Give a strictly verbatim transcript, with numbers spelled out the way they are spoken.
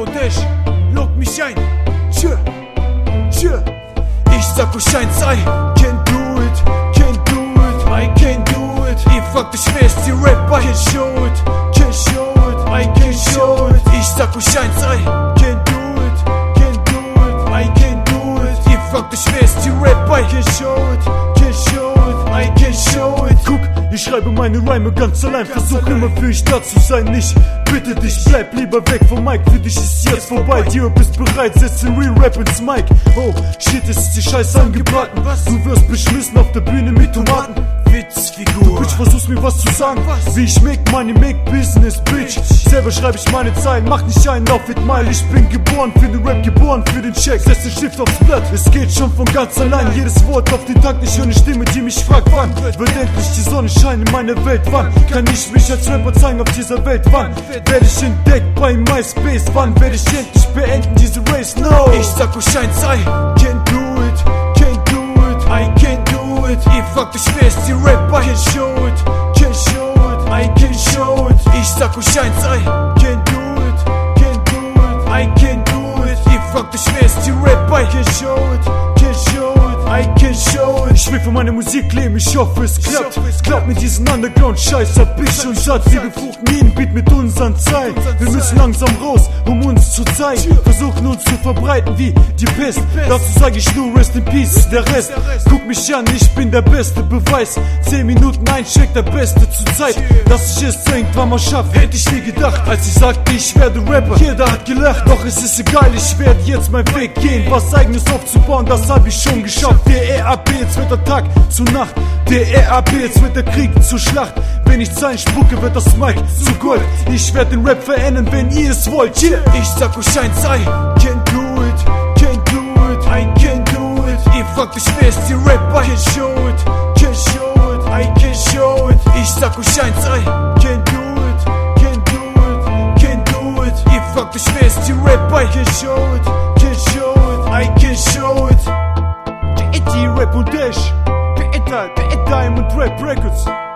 und ich log mich ein. Tja, tja. Ich sag euch eins, I can't do it, can't do it, I can't do it. Ihr fragt euch, wer ist die Rapper? Can't show it, can't show it, I can't show it. Ich sag euch eins, I can't do it, can't do it, I can't do it. Ihr fragt euch, wer ist die Rapper? Can't show it, can't show it, I can't show it. Guck, ich schreibe meine Rhyme ganz allein, versuch immer für ich da zu sein. Ich bitte dich, bleib lieber weg vom Mic, für dich ist jetzt vorbei. Dir bist bereit, setz den Real Rap ins Mic. Oh, shit, es ist die Scheiße angebraten. Du wirst beschmissen auf der Bühne mit Tomaten. Witzfigur. Du Bitch, versuchst mir was zu sagen. Wie ich make money, make business, bitch. Selber schreibe ich meine Zeilen, mach nicht einen auf it mile. Ich bin geboren für den Rap, geboren für den Check. Setz den Stift aufs Blatt, es geht schon von ganz allein. Jedes Wort auf den Takt, ich höre eine Stimme, die mich fragt, wann wird endlich die Sonne scheinen in meiner Welt? Wann kann ich mich als Rapper zeigen auf dieser Welt? Wann werde ich entdeckt bei MySpace? Wann werde ich endlich beenden diese Race? No! Ich sag euch eins, I can't do it, can't do it, I can't do it. Ihr fragt euch, wer ist die Rapper? Can't show it, can't show it, I can't show it. Ich sag euch eins, I can't do it, can't do it, I can't do it. Ihr fragt euch, wer ist die Rapper? Can't show it, can't show it, I can't show it. Ich will für meine Musik leben, ich hoffe es klappt. Glaub mir, diesen Underground-Scheiß hab ich schon satt. Wir befruchten jeden Beat mit unseren Zeilen. Wir müssen langsam raus, um uns zu zeigen. Versuchen uns zu verbreiten wie die Pest. Dazu sag ich nur Rest in Peace, der Rest. Guck mich an, ich bin der beste Beweis. Zehn Minuten Eincheck, der Beste zur Zeit. Dass ich es irgendwann mal schaffe, hätte ich nie gedacht. Als ich sagte, ich werde Rapper, jeder hat gelacht. Doch es ist egal, ich werde jetzt meinen Weg gehen. Was Eigenes aufzubauen, das hab ich schon geschafft. Der R A P, jetzt wird der Tag zu Nacht. Der R A P, jetzt wird der Krieg zur Schlacht. Wenn ich Zeilen spucke, wird das Mic zu Gold. Ich werde den Rap verändern, wenn ihr es wollt. Yeah. Ich sag euch eins, I can't do it, can't do it, I can't do it. Ihr fragt euch, wer ist die Rapper? Can't show it, can't show it, I can't show it. Ich sag euch eins, I can't do it, can't do it, can't do it. Ihr fragt euch, wer ist die Rapper? Can't show it, can't show it, I can't show it. Die Rap und Dash, P E Diamond Rap Records.